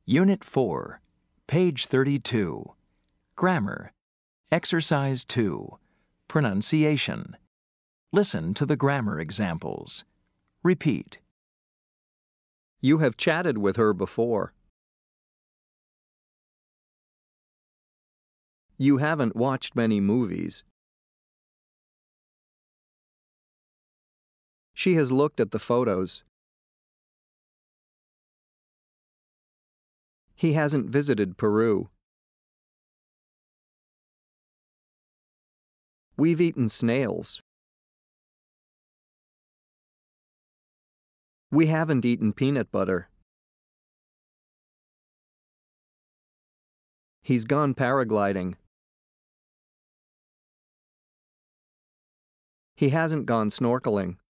Unit 4, page 32. Grammar. Exercise 2. Pronunciation. Listen to the grammar examples. Repeat. You have chatted with her before. You haven't watched many movies. She has looked at the photos. He hasn't visited Peru. We've eaten snails. We haven't eaten peanut butter. He's gone paragliding. He hasn't gone snorkeling.